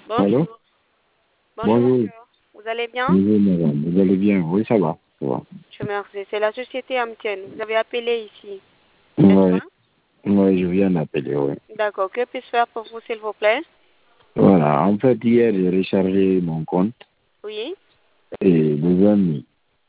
Allô? Bonjour. Bonjour, Bonjour. monsieur. Vous allez bien? Bonjour, madame. Vous allez bien? Oui, ça va. Ça va. Je vous remercie. C'est la société Amtienne. Vous avez appelé ici, n'est-ce Oui, pas? oui, je viens d'appeler, oui. D'accord. Que puis-je faire pour vous, s'il vous plaît? Voilà. En fait, hier, j'ai rechargé mon compte Oui. et les amis,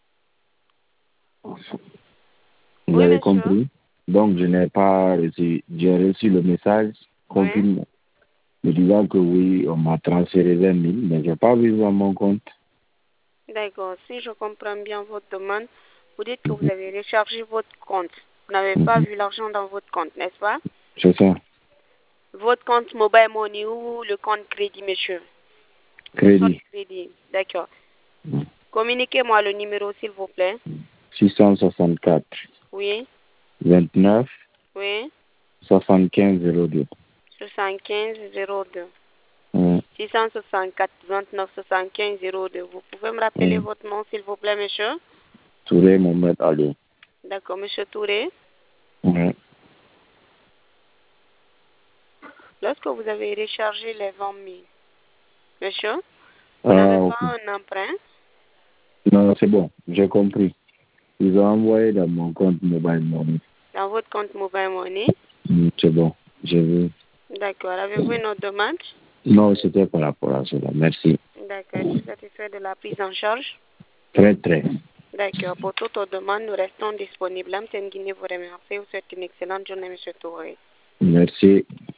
vous Oui, avez monsieur. compris? Donc, je n'ai pas reçu, j'ai reçu le message Oui. confirmé me disant que oui, on m'a transféré 20 000, mais je n'ai pas vu dans mon compte. D'accord. Si je comprends bien votre demande, vous dites que vous avez rechargé votre compte. Vous n'avez pas Mhm. vu l'argent dans votre compte, n'est-ce pas? C'est ça. Votre compte Mobile Money ou le compte crédit, monsieur? Le solde Crédit. crédit. D'accord. Communiquez-moi le numéro, s'il vous plaît. 664 Oui. 29 Oui. 75 02. 75 02. Oui. 664 29 75 02. Vous pouvez me rappeler votre nom, s'il vous plaît, monsieur? Touré Mohamed Ali. D'accord, monsieur Touré. Oui. Lorsque vous avez rechargé les 20 000, monsieur, vous n'avez Ah, pas ok. un emprunt Non, c'est bon, j'ai compris. Ils ont envoyé dans mon compte mobile money. dans votre compte Mobile Money. C'est bon, j'ai vu. D'accord. Avez-vous une autre demande? Non, c'était par rapport à cela. Merci. D'accord. Êtes-vous satisfait de la prise en charge? Très, très. D'accord. Pour toute autre demande, nous restons disponibles. Amten Guinée vous remercie. Vous souhaite une excellente journée, monsieur Touré. Merci.